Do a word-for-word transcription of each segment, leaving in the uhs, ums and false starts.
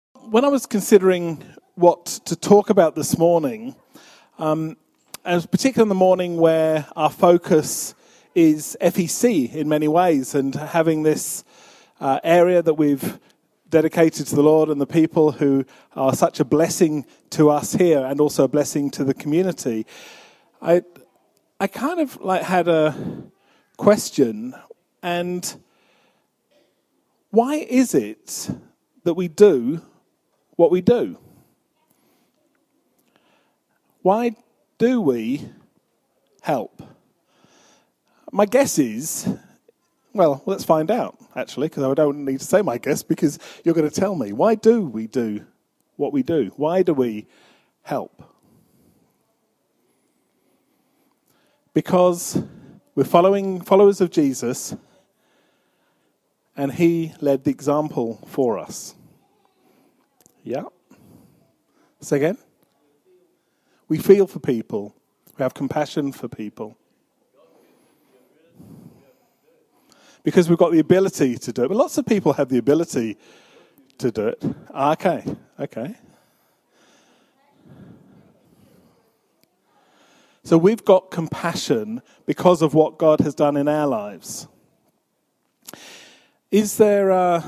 When I was considering what to talk about this morning, um, and particularly in the morning where our focus is F E C in many ways, and having this uh, area that we've dedicated to the Lord and the people who are such a blessing to us here and also a blessing to the community, I I kind of like had a question, and why is it that we do what we do? Why do we help? My guess is, well, let's find out, actually, because I don't need to say my guess, because you're going to tell me. Why do we do what we do? Why do we help? Because we're following followers of Jesus, and he led the example for us. Yeah. Say again? We feel for people. We have compassion for people. Because we've got the ability to do it. But lots of people have the ability to do it. Okay, okay. So we've got compassion because of what God has done in our lives. Is there a...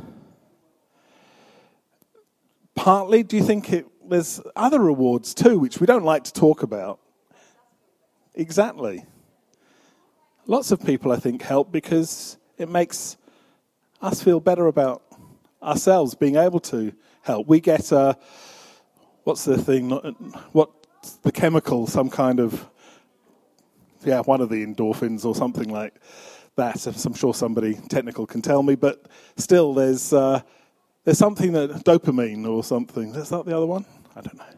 Partly, do you think it, there's other rewards too, which we don't like to talk about? Exactly. Lots of people, I think, help because it makes us feel better about ourselves being able to help. We get a, what's the thing, what's the chemical, some kind of, yeah, one of the endorphins or something like that. I'm sure somebody technical can tell me, but still there's... Uh, There's something that, dopamine or something. Is that the other one? I don't know.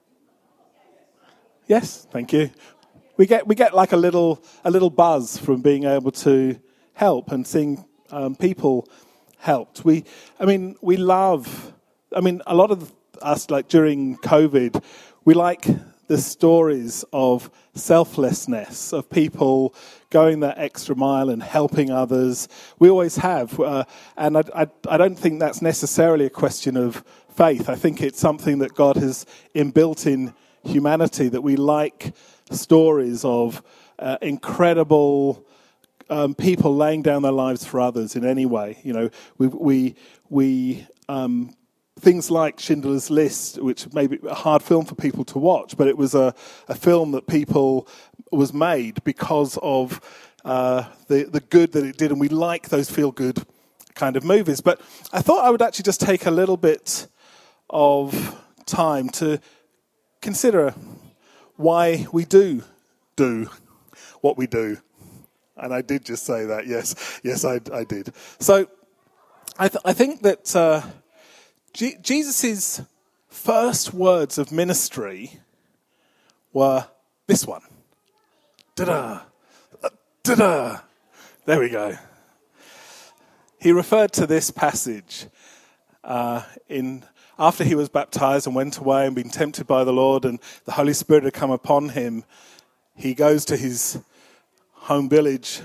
Yes, thank you. We get we get like a little a little buzz from being able to help and seeing um, people helped. We, I mean, we love. I mean, a lot of us, like during COVID, we like the stories of selflessness, of people going that extra mile and helping others. We always have. Uh, and I, I, I don't think that's necessarily a question of faith. I think it's something that God has inbuilt in humanity, that we like stories of uh, incredible um, people laying down their lives for others in any way. You know, we... we, we um, Things like Schindler's List, which may be a hard film for people to watch, but it was a, a film that people was made because of uh, the, the good that it did, and we like those feel-good kind of movies. But I thought I would actually just take a little bit of time to consider why we do do what we do. And I did just say that, yes. Yes, I, I did. So I, th- I think that... Uh, Je- Jesus' first words of ministry were this one. Da-da, da-da. There we go. He referred to this passage uh, in after he was baptized and went away and been tempted by the Lord, and the Holy Spirit had come upon him. He goes to his home village,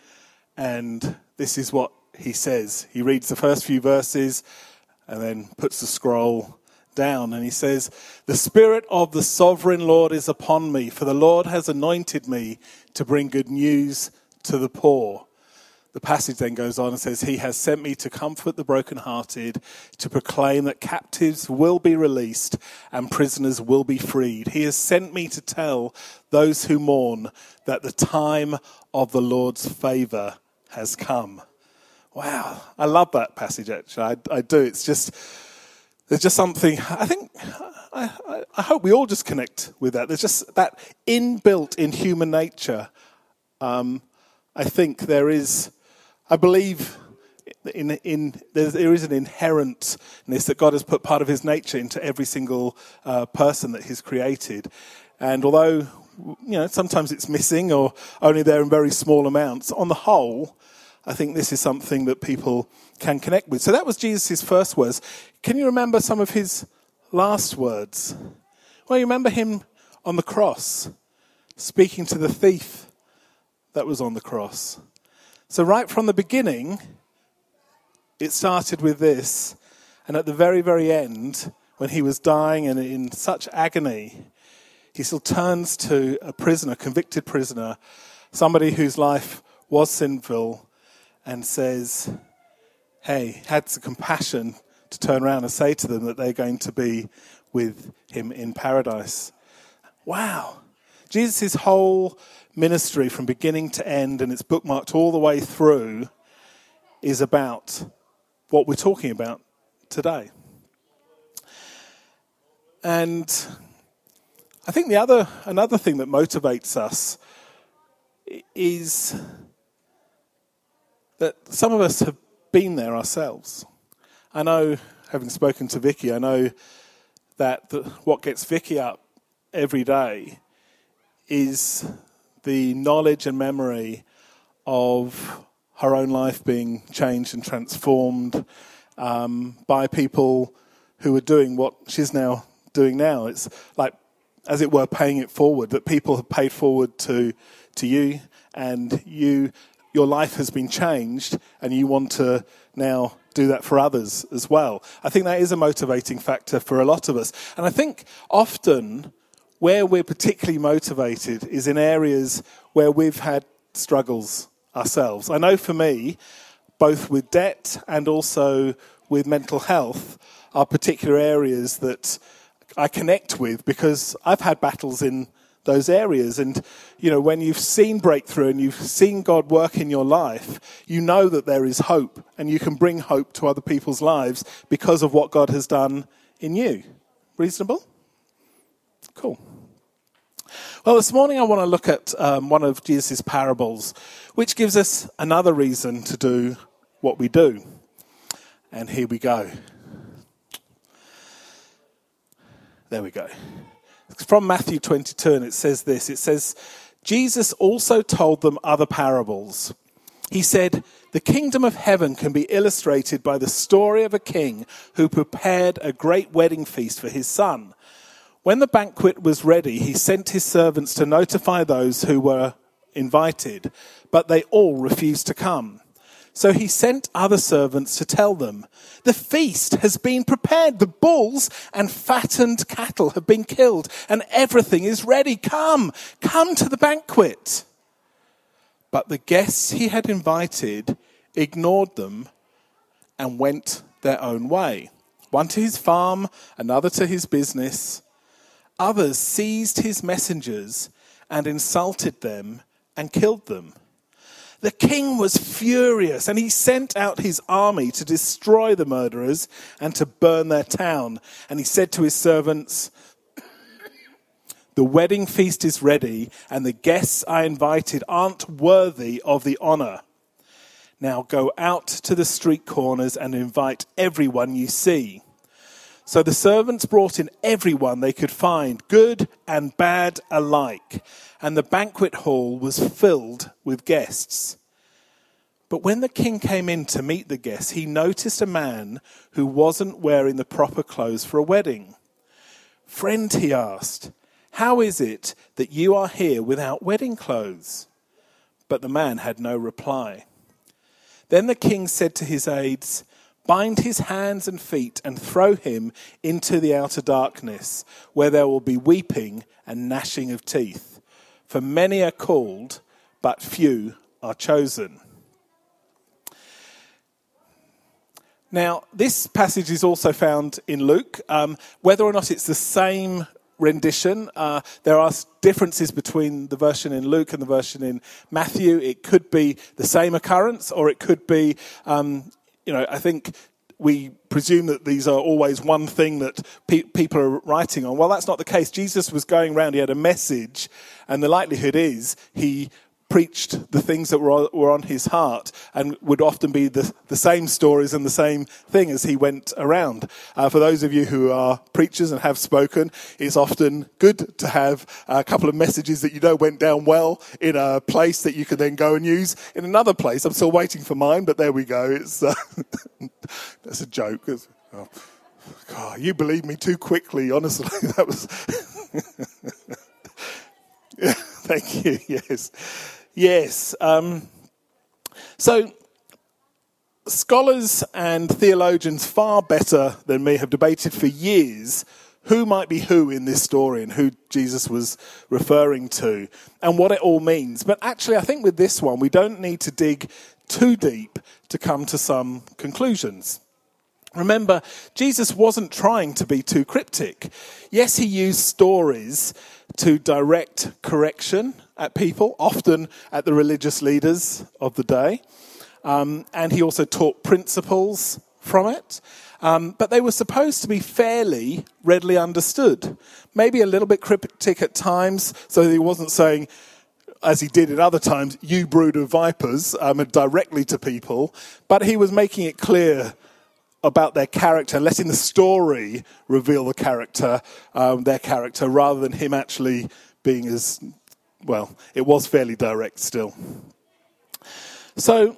and this is what he says. He reads the first few verses and then puts the scroll down, and he says, "The Spirit of the Sovereign Lord is upon me, for the Lord has anointed me to bring good news to the poor." The passage then goes on and says, "He has sent me to comfort the brokenhearted, to proclaim that captives will be released and prisoners will be freed. He has sent me to tell those who mourn that the time of the Lord's favour has come." Wow, I love that passage, actually. I, I do. It's just, there's just something, I think, I, I, I hope we all just connect with that. There's just that inbuilt in human nature. Um, I think there is, I believe in, in there is an inherentness that God has put part of his nature into every single uh, person that he's created. And although, you know, sometimes it's missing or only there in very small amounts, on the whole, I think this is something that people can connect with. So that was Jesus' first words. Can you remember some of his last words? Well, you remember him on the cross, speaking to the thief that was on the cross. So right from the beginning, it started with this. And at the very, very end, when he was dying and in such agony, he still turns to a prisoner, convicted prisoner, somebody whose life was sinful, and says, hey, had some compassion to turn around and say to them that they're going to be with him in paradise. Wow. Jesus' whole ministry from beginning to end, and it's bookmarked all the way through, is about what we're talking about today. And I think the other another thing that motivates us is that some of us have been there ourselves. I know, having spoken to Vicky, I know that the, what gets Vicky up every day is the knowledge and memory of her own life being changed and transformed um, by people who are doing what she's now doing now. It's like, as it were, paying it forward, that people have paid forward to to you, and you, your life has been changed, and you want to now do that for others as well. I think that is a motivating factor for a lot of us. And I think often where we're particularly motivated is in areas where we've had struggles ourselves. I know for me, both with debt and also with mental health, are particular areas that I connect with because I've had battles in those areas. And, you know, when you've seen breakthrough and you've seen God work in your life, you know that there is hope, and you can bring hope to other people's lives because of what God has done in you. Reasonable? Cool. Well, this morning I want to look at um, one of Jesus' parables, which gives us another reason to do what we do. And here we go. There we go. It's from Matthew twenty-two, and it says this. It says, Jesus also told them other parables. He said, the kingdom of heaven can be illustrated by the story of a king who prepared a great wedding feast for his son. When the banquet was ready, he sent his servants to notify those who were invited, but they all refused to come. So he sent other servants to tell them, the feast has been prepared, the bulls and fattened cattle have been killed, and everything is ready. Come, come to the banquet. But the guests he had invited ignored them and went their own way. One to his farm, another to his business. Others seized his messengers and insulted them and killed them. The king was furious, and he sent out his army to destroy the murderers and to burn their town. And he said to his servants, the wedding feast is ready, and the guests I invited aren't worthy of the honor. Now go out to the street corners and invite everyone you see. So the servants brought in everyone they could find, good and bad alike, and the banquet hall was filled with guests. But when the king came in to meet the guests, he noticed a man who wasn't wearing the proper clothes for a wedding. Friend, he asked, how is it that you are here without wedding clothes? But the man had no reply. Then the king said to his aides, bind his hands and feet and throw him into the outer darkness, where there will be weeping and gnashing of teeth. For many are called, but few are chosen. Now, this passage is also found in Luke. Um, whether or not it's the same rendition, uh, there are differences between the version in Luke and the version in Matthew. It could be the same occurrence, or it could be... Um, You know, I think we presume that these are always one thing that pe- people are writing on. Well, that's not the case. Jesus was going around, he had a message, and the likelihood is he preached the things that were, were on his heart, and would often be the, the same stories and the same thing as he went around. Uh, for those of you who are preachers and have spoken, it's often good to have a couple of messages that you know went down well in a place that you can then go and use in another place. I'm still waiting for mine, but there we go. It's uh, that's a joke. Oh, God, you believe me too quickly, honestly. That was... Yeah, thank you, yes. Yes. Um, so scholars and theologians far better than me have debated for years who might be who in this story and who Jesus was referring to and what it all means. But actually, I think with this one, we don't need to dig too deep to come to some conclusions. Remember, Jesus wasn't trying to be too cryptic. Yes, he used stories to direct correction at people, often at the religious leaders of the day. Um, and he also taught principles from it. Um, but they were supposed to be fairly readily understood. Maybe a little bit cryptic at times, so he wasn't saying, as he did at other times, you brood of vipers, um, directly to people. But he was making it clear about their character, letting the story reveal the character, um, their character, rather than him actually being as, well, it was fairly direct still. So,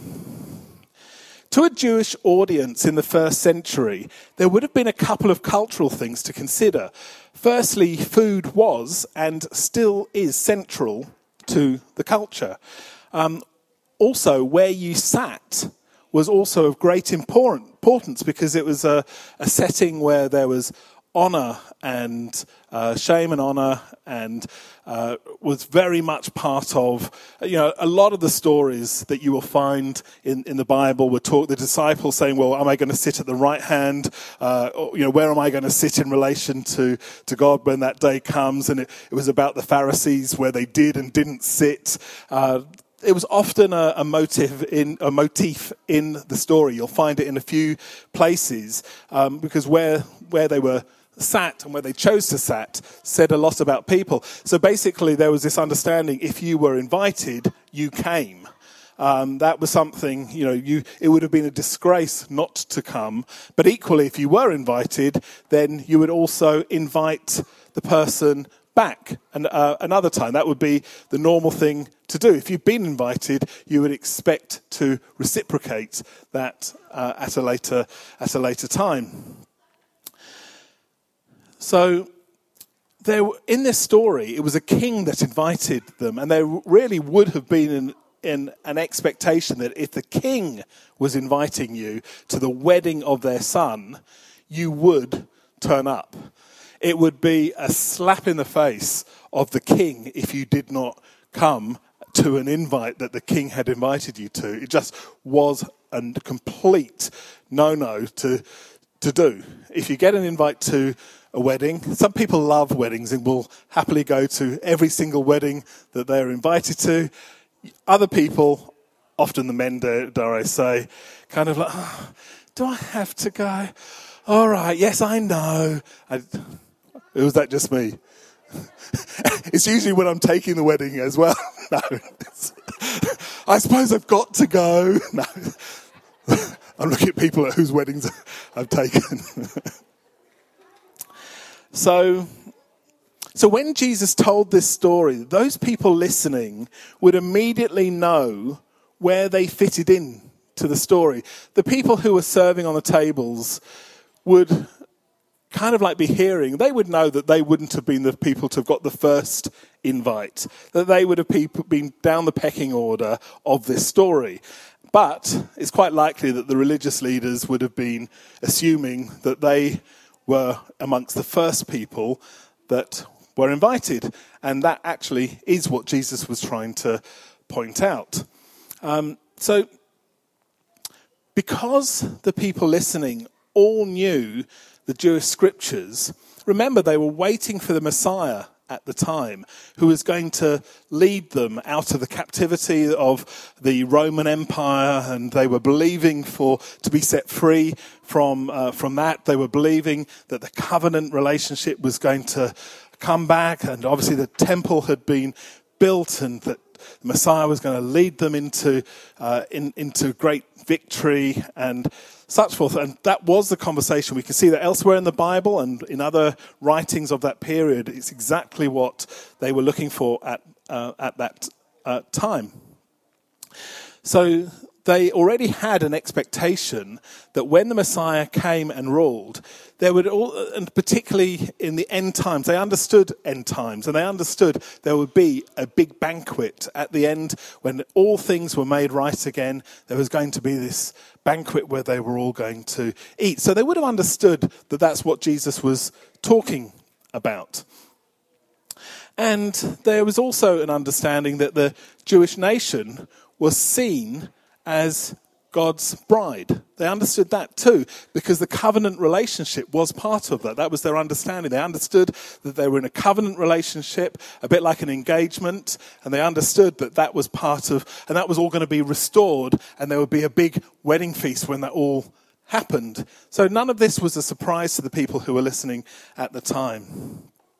to a Jewish audience in the first century, there would have been a couple of cultural things to consider. Firstly, food was and still is central to the culture. Um, also, where you sat was also of great importance because it was a, a setting where there was honour and uh, shame and honour, and uh, was very much part of, you know, a lot of the stories that you will find in, in the Bible were taught the disciples saying, well, am I going to sit at the right hand? Uh, or, you know, where am I going to sit in relation to, to God when that day comes? And it, it was about the Pharisees, where they did and didn't sit. Uh, It was often a, a motive in a motif in the story. You'll find it in a few places um, because where where they were sat and where they chose to sat said a lot about people. So basically, there was this understanding: if you were invited, you came. Um, that was something, you know. You it would have been a disgrace not to come. But equally, if you were invited, then you would also invite the person back and uh, another time. That would be the normal thing to do. If you've been invited, you would expect to reciprocate that uh, at a later at a later time. So there, in this story, it was a king that invited them, and there really would have been an, in an expectation that if the king was inviting you to the wedding of their son, you would turn up. It would be a slap in the face of the king if you did not come to an invite that the king had invited you to. It just was a complete no-no to to do. If you get an invite to a wedding, some people love weddings and will happily go to every single wedding that they're invited to. Other people, often the men, dare I say, kind of like, oh, do I have to go? All right, yes, I know. I, was that just me? It's usually when I'm taking the wedding as well. No, I suppose I've got to go. No, I'm looking at people at whose weddings I've taken. so, so when Jesus told this story, those people listening would immediately know where they fitted in to the story. The people who were serving on the tables would kind of like be hearing, they would know that they wouldn't have been the people to have got the first invite, that they would have been down the pecking order of this story. But it's quite likely that the religious leaders would have been assuming that they were amongst the first people that were invited. And that actually is what Jesus was trying to point out. Um, so, because the people listening all knew the Jewish scriptures, remember they were waiting for the Messiah at the time, who was going to lead them out of the captivity of the Roman Empire, and they were believing for to be set free from uh, from that. They were believing that the covenant relationship was going to come back, and obviously the temple had been built, and that the Messiah was going to lead them into uh, in, into great victory and such forth. And that was the conversation. We can see that elsewhere in the Bible and in other writings of that period. It's exactly what they were looking for at uh, at that uh, time. So they already had an expectation that when the Messiah came and ruled, there would all, and particularly in the end times, they understood end times, and they understood there would be a big banquet at the end when all things were made right again. There was going to be this banquet where they were all going to eat. So they would have understood that that's what Jesus was talking about. And there was also an understanding that the Jewish nation was seen as God's bride. They understood that too, because the covenant relationship was part of that. That was their understanding. They understood that they were in a covenant relationship, a bit like an engagement, and they understood that that was part of, and that was all going to be restored, and there would be a big wedding feast when that all happened. So none of this was a surprise to the people who were listening at the time.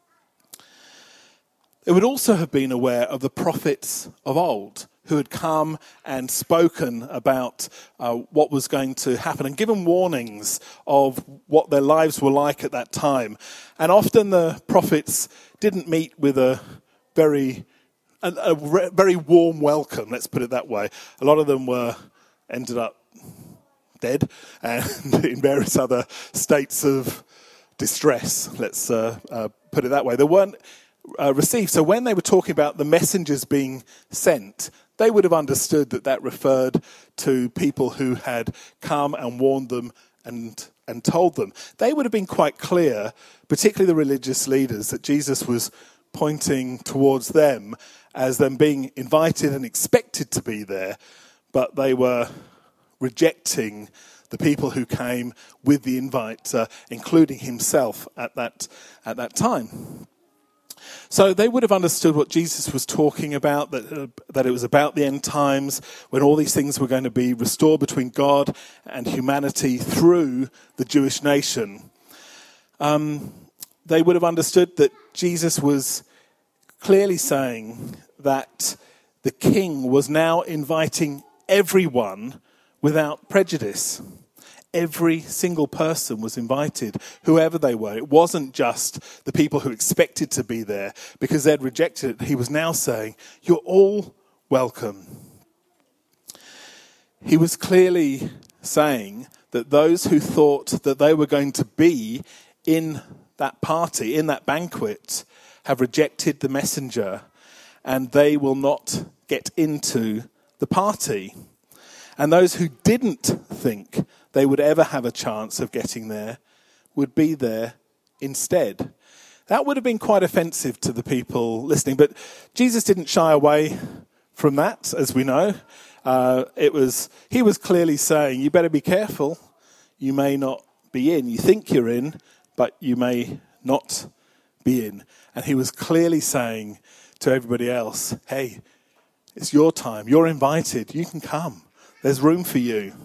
They would also have been aware of the prophets of old who had come and spoken about uh, what was going to happen and given warnings of what their lives were like at that time. And often the prophets didn't meet with a very, a, a re- very warm welcome, let's put it that way. A lot of them were ended up dead and in various other states of distress, let's uh, uh, put it that way. They weren't uh, received. So when they were talking about the messengers being sent, they would have understood that that referred to people who had come and warned them and and told them. They would have been quite clear, particularly the religious leaders, that Jesus was pointing towards them as them being invited and expected to be there, but they were rejecting the people who came with the invite, uh, including himself at that at that time. So they would have understood what Jesus was talking about, that uh, that it was about the end times, when all these things were going to be restored between God and humanity through the Jewish nation. Um, they would have understood that Jesus was clearly saying that the king was now inviting everyone without prejudice. Every single person was invited, whoever they were. It wasn't just the people who expected to be there because they'd rejected it. He was now saying, you're all welcome. He was clearly saying that those who thought that they were going to be in that party, in that banquet, have rejected the messenger, and they will not get into the party. And those who didn't think they would ever have a chance of getting there would be there instead. That would have been quite offensive to the people listening, but Jesus didn't shy away from that, as we know. Uh, it was he was clearly saying, you better be careful. You may not be in. You think you're in, but you may not be in. And he was clearly saying to everybody else, hey, it's your time. You're invited. You can come. There's room for you.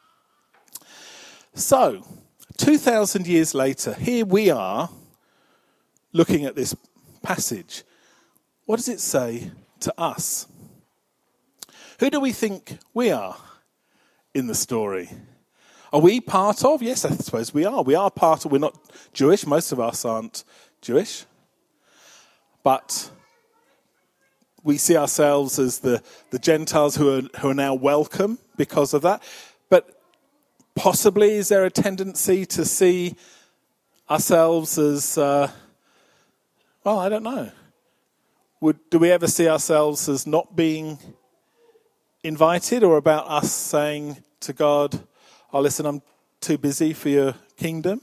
So, two thousand years later, here we are looking at this passage. What does it say to us? Who do we think we are in the story? Are we part of? Yes, I suppose we are. We are part of. We're not Jewish. Most of us aren't Jewish. But we see ourselves as the, the Gentiles who are who are now welcome because of that. But possibly, is there a tendency to see ourselves as, uh, well, I don't know. Would do we ever see ourselves as not being invited, or about us saying to God, oh, listen, I'm too busy for your kingdom?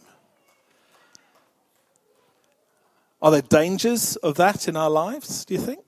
Are there dangers of that in our lives, do you think?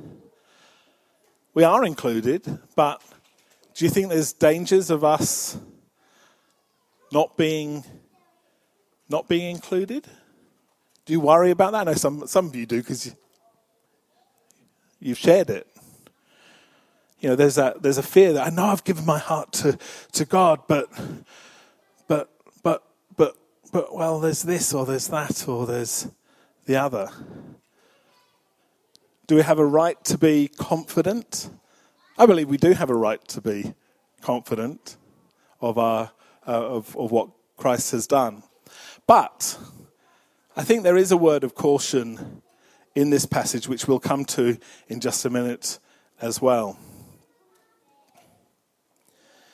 We are included, but do you think there's dangers of us not being not being included? Do you worry about that? I know some, some of you do because you, you've shared it. You know, there's a there's a fear that I know I've given my heart to, to God, but but but but but well, there's this or there's that or there's the other. Do we have a right to be confident? I believe we do have a right to be confident of our uh, of of what Christ has done. But I think there is a word of caution in this passage, which we'll come to in just a minute as well.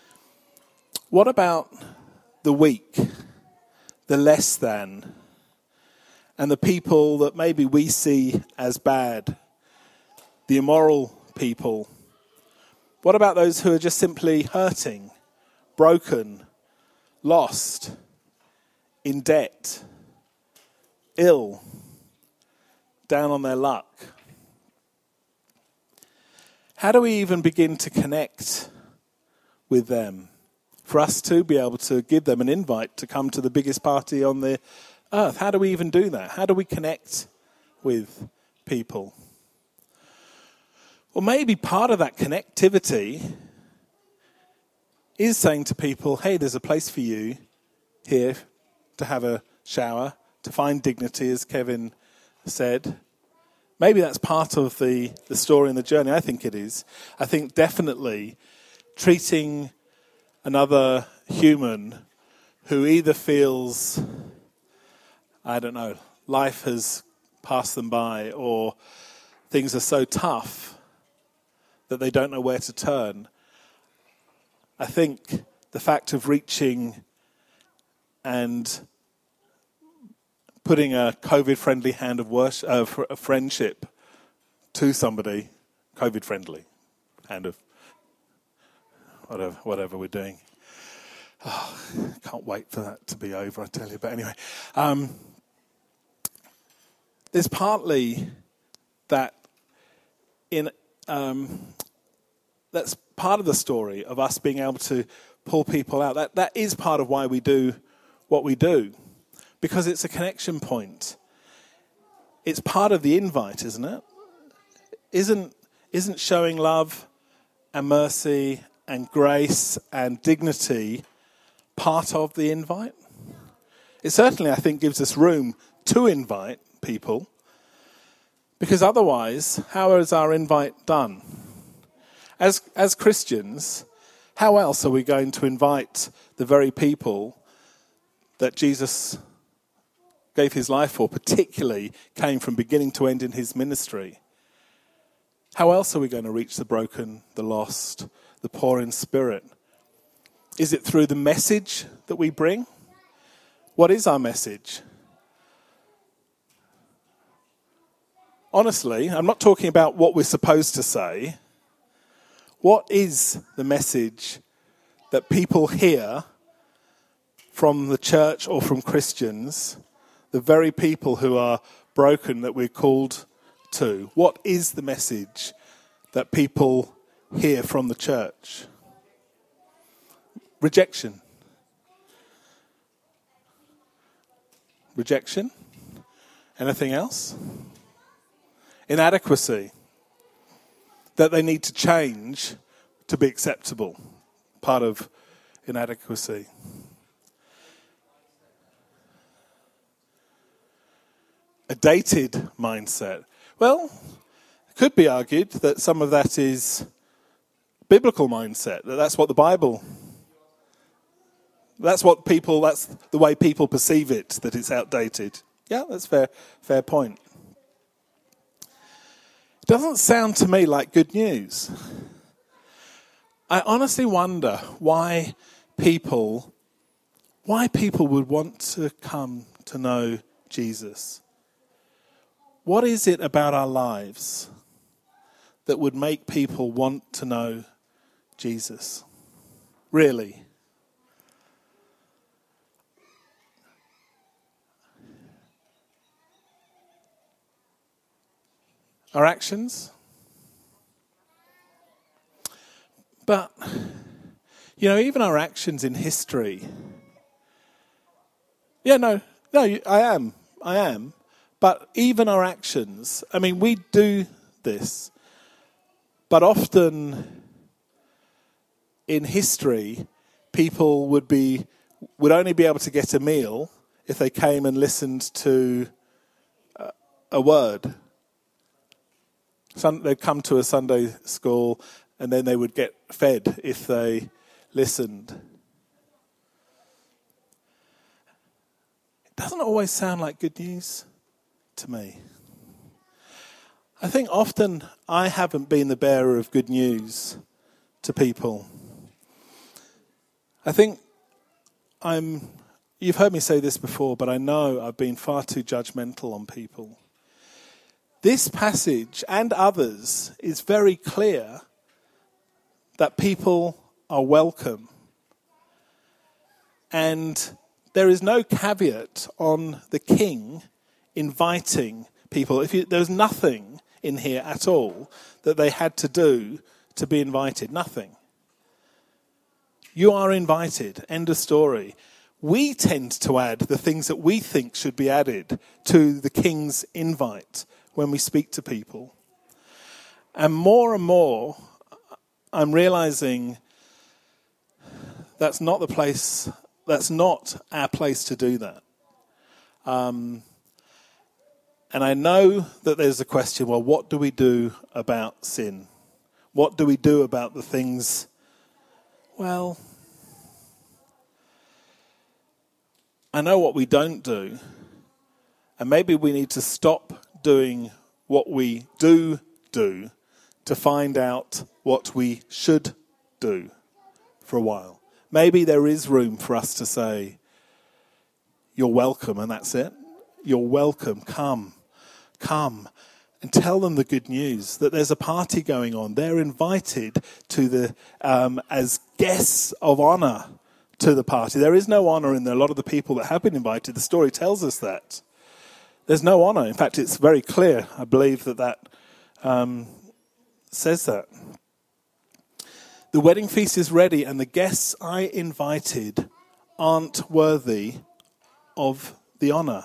What about the weak, the less than, and the people that maybe we see as bad, the immoral people? What about those who are just simply hurting, broken, lost, in debt, ill, down on their luck? How do we even begin to connect with them for us to be able to give them an invite to come to the biggest party on the earth? How do we even do that? How do we connect with people? Well, maybe part of that connectivity is saying to people, hey, there's a place for you here to have a shower, to find dignity, as Kevin said. Maybe that's part of the, the story and the journey. I think it is. I think definitely treating another human who either feels, I don't know, life has passed them by, or things are so tough that they don't know where to turn. I think the fact of reaching and putting a COVID-friendly hand of worship, uh, fr- friendship to somebody, COVID-friendly hand of whatever, whatever we're doing. Oh, can't wait for that to be over, I tell you. But anyway, um, there's partly that in um, that's part of the story of us being able to pull people out. That that is part of why we do what we do. Because it's a connection point. It's part of the invite, isn't it? Isn't, isn't showing love and mercy and grace and dignity part of the invite? It certainly, I think, gives us room to invite people. Because otherwise, how is our invite done? As, as Christians, how else are we going to invite the very people that Jesus gave his life for, particularly came from beginning to end in his ministry? How else are we going to reach the broken, the lost, the poor in spirit? Is it through the message that we bring? What is our message? Honestly, I'm not talking about what we're supposed to say. What is the message that people hear from the church or from Christians, the very people who are broken that we're called to? What is the message that people hear from the church? Rejection. Rejection? Anything else? Inadequacy. That they need to change to be acceptable. Part of inadequacy. A dated mindset. Well, it could be argued that some of that is biblical mindset, that that's what the Bible, that's what people, that's the way people perceive it, that it's outdated. Yeah, that's fair, fair point. It doesn't sound to me like good news. I honestly wonder why people, why people would want to come to know Jesus. What is it about our lives that would make people want to know Jesus? Really? Our actions? But, you know, even our actions in history. Yeah, no, no, I am, I am. But even our actions, I mean, we do this, but often in history, people would be would only be able to get a meal if they came and listened to a, a word. Some, they'd come to a Sunday school, and then they would get fed if they listened. It doesn't always sound like good news to me. I think often I haven't been the bearer of good news to people. I think I'm, you've heard me say this before, but I know I've been far too judgmental on people. This passage and others is very clear that people are welcome. And there is no caveat on the king inviting people. If you, there's nothing in here at all that they had to do to be invited. Nothing. You are invited. End of story. We tend to add the things that we think should be added to the king's invite when we speak to people. And more and more, I'm realizing that's not the place, that's not our place to do that. Um, and I know that there's a question, well, what do we do about sin? What do we do about the things, well, I know what we don't do, and maybe we need to stop doing what we do do to find out what we should do for a while. Maybe there is room for us to say, you're welcome, and that's it. You're welcome, come, come, and tell them the good news, that there's a party going on. They're invited to the um, as guests of honour to the party. There is no honour in there. A lot of the people that have been invited, the story tells us that. There's no honour. In fact, it's very clear, I believe, that that um, says that. The wedding feast is ready, and the guests I invited aren't worthy of the honour.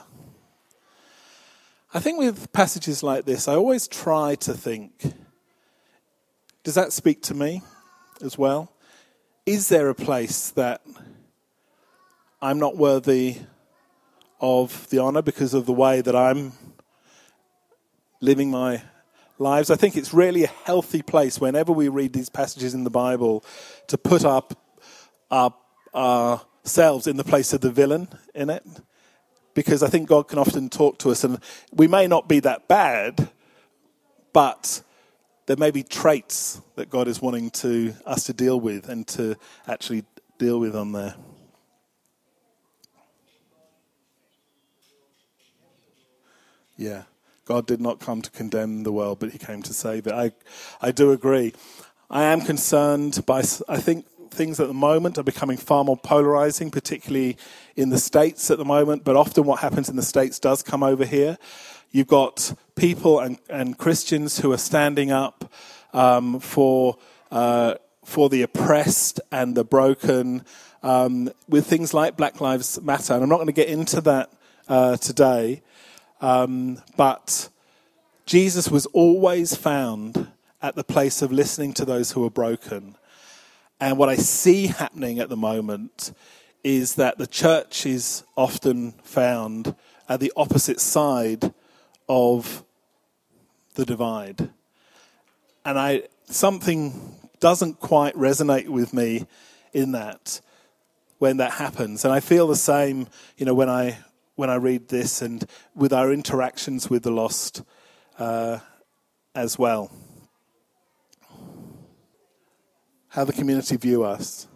I think with passages like this, I always try to think, does that speak to me as well? Is there a place that I'm not worthy of the honour because of the way that I'm living my lives? I think it's really a healthy place whenever we read these passages in the Bible to put up our, ourselves in the place of the villain in it. Because I think God can often talk to us, and we may not be that bad, but there may be traits that God is wanting to us to deal with and to actually deal with on there. Yeah, God did not come to condemn the world, but he came to save it. I, I do agree. I am concerned by, I think, things at the moment are becoming far more polarizing, particularly in the States at the moment, but often what happens in the States does come over here. You've got people and, and Christians who are standing up um, for uh, for the oppressed and the broken um, with things like Black Lives Matter. And I'm not going to get into that uh, today, um, but Jesus was always found at the place of listening to those who are broken. And what I see happening at the moment is that the church is often found at the opposite side of the divide. And I something doesn't quite resonate with me in that when that happens. And I feel the same, you know, when I when I read this and with our interactions with the lost uh, as well. How the community view us.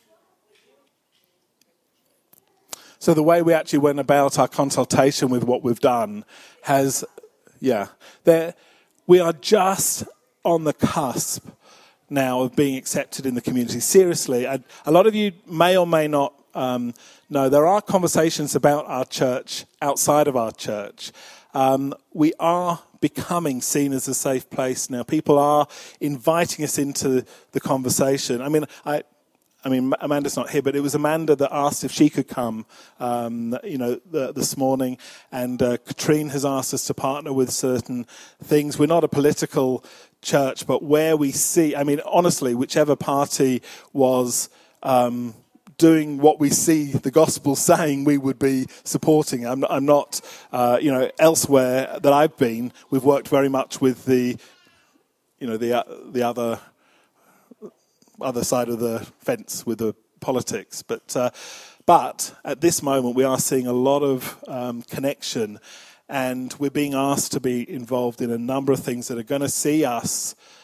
So the way we actually went about our consultation with what we've done has, yeah, there we are just on the cusp now of being accepted in the community. Seriously, I, a lot of you may or may not um, know there are conversations about our church outside of our church. Um, we are becoming seen as a safe place now. People are inviting us into the conversation. I mean, I, I mean, Amanda's not here, but it was Amanda that asked if she could come, um, you know, the, this morning. And uh, Katrine has asked us to partner with certain things. We're not a political church, but where we see, I mean, honestly, whichever party was um, doing what we see the gospel saying, we would be supporting. I'm, I'm not, uh, you know, elsewhere that I've been, we've worked very much with the, you know, the uh, the other. other side of the fence with the politics. But uh, but at this moment, we are seeing a lot of um, connection, and we're being asked to be involved in a number of things that are going to see us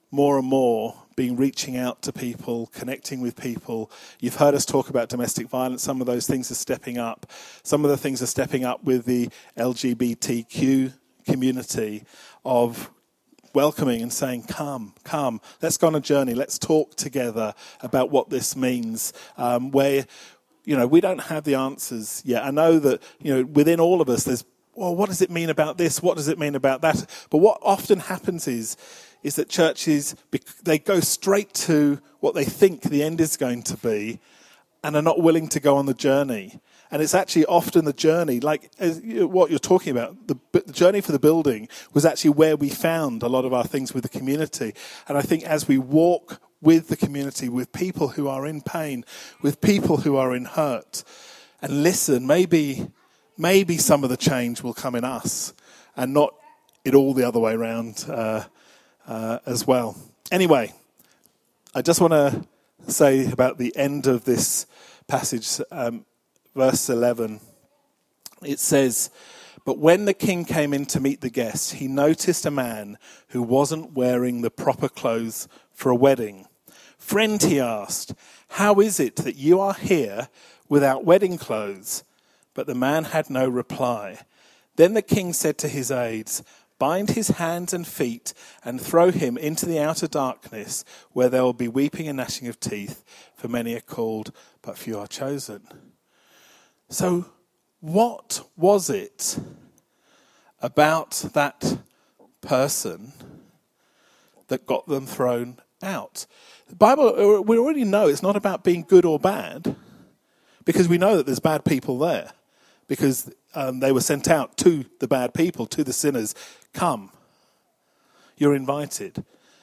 more and more been reaching out to people, connecting with people. You've heard us talk about domestic violence. Some of those things are stepping up. Some of the things are stepping up with the L G B T Q community of welcoming and saying, come, come, let's go on a journey. Let's talk together about what this means. Um, where, you know, we don't have the answers yet. I know that, you know, within all of us, there's, well, what does it mean about this? What does it mean about that? But what often happens is, is that churches, they go straight to what they think the end is going to be and are not willing to go on the journey. And it's actually often the journey, like as, you know, what you're talking about, the, the journey for the building was actually where we found a lot of our things with the community. And I think as we walk with the community, with people who are in pain, with people who are in hurt, and listen, maybe, maybe some of the change will come in us and not it all the other way around. Uh, Uh, as well. Anyway, I just want to say about the end of this passage, um, verse eleven. It says, "But when the king came in to meet the guests, he noticed a man who wasn't wearing the proper clothes for a wedding. 'Friend,' he asked, 'how is it that you are here without wedding clothes?' But the man had no reply. Then the king said to his aides, 'Bind his hands and feet and throw him into the outer darkness, where there will be weeping and gnashing of teeth, for many are called, but few are chosen.'" So what was it about that person that got them thrown out? The Bible, we already know it's not about being good or bad, because we know that there's bad people there, because um, they were sent out to the bad people, to the sinners. Come, you're invited.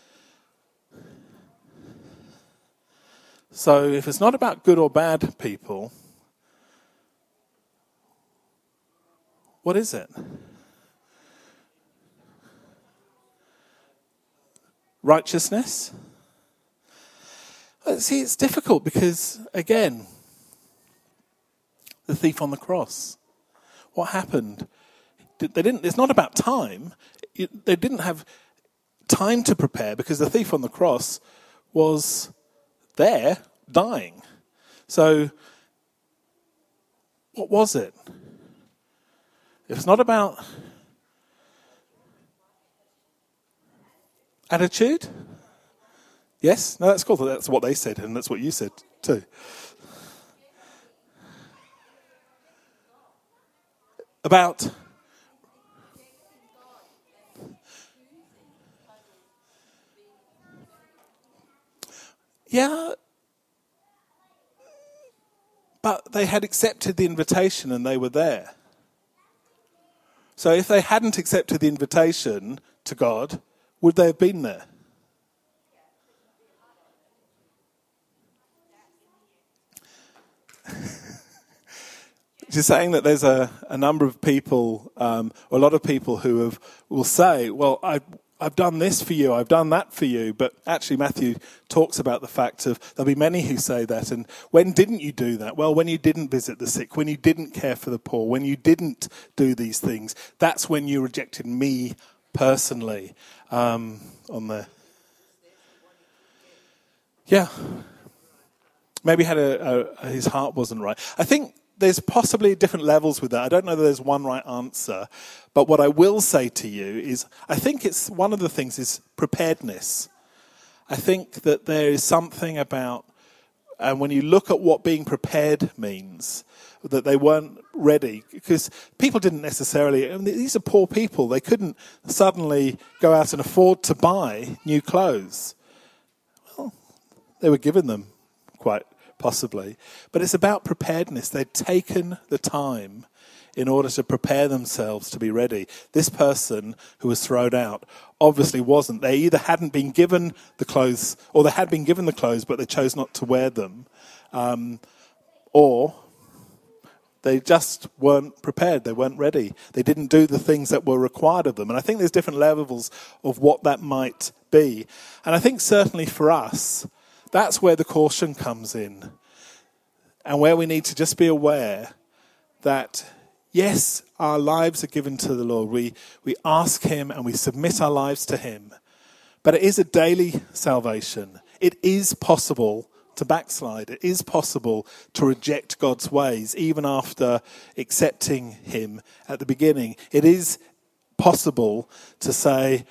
So if it's not about good or bad people, what is it? Righteousness? See, it's difficult because, again, the thief on the cross. What happened? They didn't. It's not about time. They didn't have time to prepare because the thief on the cross was there, dying. So, what was it? If it's not about attitude, yes, no, that's cool. That's what they said, and that's what you said too. About yeah, but they had accepted the invitation and they were there. So if they hadn't accepted the invitation to God, would they have been there? Just saying that there's a, a number of people, um, or a lot of people who have will say, well, I, I've done this for you, I've done that for you. But actually Matthew talks about the fact of there'll be many who say that. And when didn't you do that? Well, when you didn't visit the sick, when you didn't care for the poor, when you didn't do these things, that's when you rejected me personally. Um, on the Yeah. Maybe had a, a, his heart wasn't right. I think there's possibly different levels with that. I don't know that there's one right answer. But what I will say to you is, I think it's one of the things is preparedness. I think that there is something about, and when you look at what being prepared means, that they weren't ready. Because people didn't necessarily, I mean, these are poor people. They couldn't suddenly go out and afford to buy new clothes. Well, they were given them quite possibly. But it's about preparedness. They'd taken the time in order to prepare themselves to be ready. This person who was thrown out obviously wasn't. They either hadn't been given the clothes, or they had been given the clothes, but they chose not to wear them. Um, or they just weren't prepared. They weren't ready. They didn't do the things that were required of them. And I think there's different levels of what that might be. And I think certainly for us, that's where the caution comes in, and where we need to just be aware that, yes, our lives are given to the Lord. We we ask him and we submit our lives to him, But it is a daily salvation. It is possible to backslide. It is possible to reject God's ways, even after accepting him at the beginning. It is possible to say,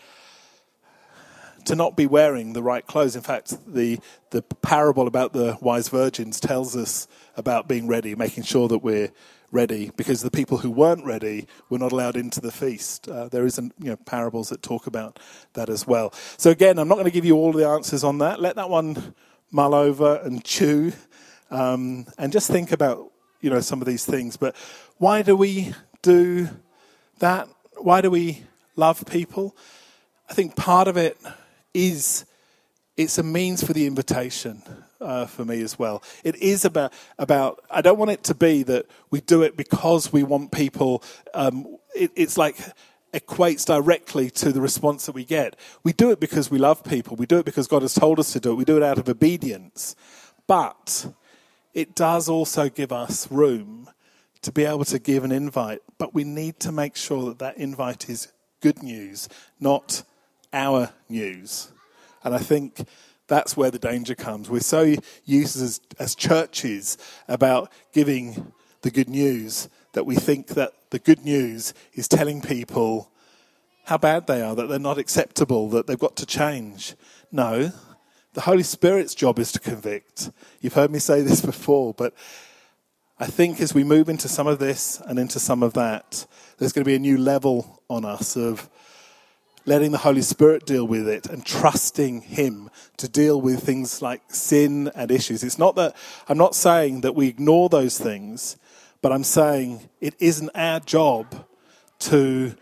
to not be wearing the right clothes. In fact, the the parable about the wise virgins tells us about being ready, making sure that we're ready, because the people who weren't ready were not allowed into the feast. Uh, there is, you know, parables that talk about that as well. So again, I'm not going to give you all the answers on that. Let that one mull over and chew, um, and just think about, you know, some of these things. But why do we do that? Why do we love people? I think part of it is it's a means for the invitation uh, for me as well. It is about, about, I don't want it to be that we do it because we want people, um, it, it's like equates directly to the response that we get. We do it because we love people. We do it because God has told us to do it. We do it out of obedience. But it does also give us room to be able to give an invite. But we need to make sure that that invite is good news, not our news. And I think that's where the danger comes. We're so used as, as churches about giving the good news that we think that the good news is telling people how bad they are, that they're not acceptable, that they've got to change. No, the Holy Spirit's job is to convict. You've heard me say this before, but I think as we move into some of this and into some of that, there's going to be a new level on us of letting the Holy Spirit deal with it and trusting him to deal with things like sin and issues. It's not that, I'm not saying that we ignore those things, but I'm saying it isn't our job to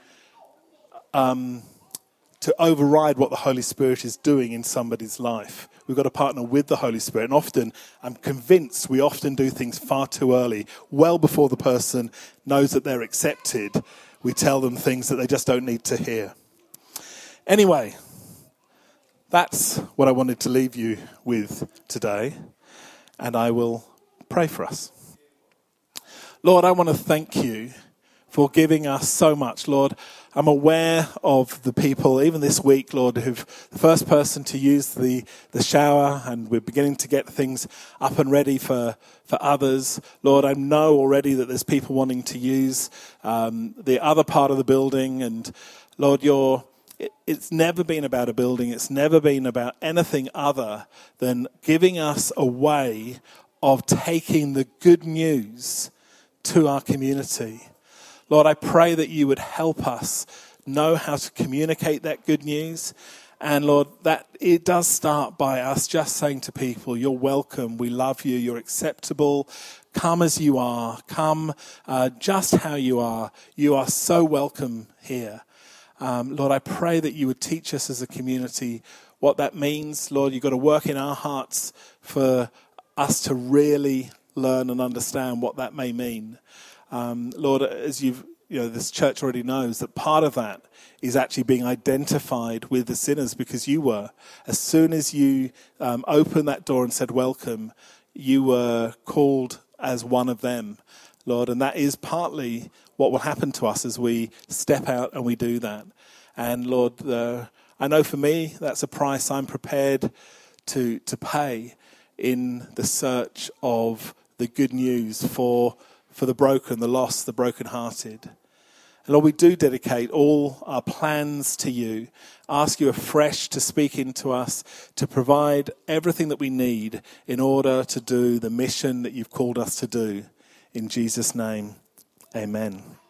um, to override what the Holy Spirit is doing in somebody's life. We've got to partner with the Holy Spirit. And often, I'm convinced we often do things far too early, well before the person knows that they're accepted. We tell them things that they just don't need to hear. Anyway, that's what I wanted to leave you with today, and I will pray for us. Lord, I want to thank you for giving us so much. Lord, I'm aware of the people, even this week, Lord, who've the first person to use the, the shower, and we're beginning to get things up and ready for, for others. Lord, I know already that there's people wanting to use um, the other part of the building, and Lord, you're It's never been about a building. It's never been about anything other than giving us a way of taking the good news to our community. Lord, I pray that you would help us know how to communicate that good news. And Lord, that it does start by us just saying to people, you're welcome, we love you, you're acceptable, come as you are, come uh, just how you are. You are so welcome here. Um, Lord, I pray that you would teach us as a community what that means. Lord, you've got to work in our hearts for us to really learn and understand what that may mean. Um, Lord, as you've, you know, this church already knows that part of that is actually being identified with the sinners, because you were. As soon as you um, opened that door and said welcome, you were called as one of them, Lord, and that is partly what will happen to us as we step out and we do that. And Lord, uh, I know for me, that's a price I'm prepared to to pay in the search of the good news for for the broken, the lost, the brokenhearted. And Lord, we do dedicate all our plans to you, ask you afresh to speak into us, to provide everything that we need in order to do the mission that you've called us to do. In Jesus' name, amen.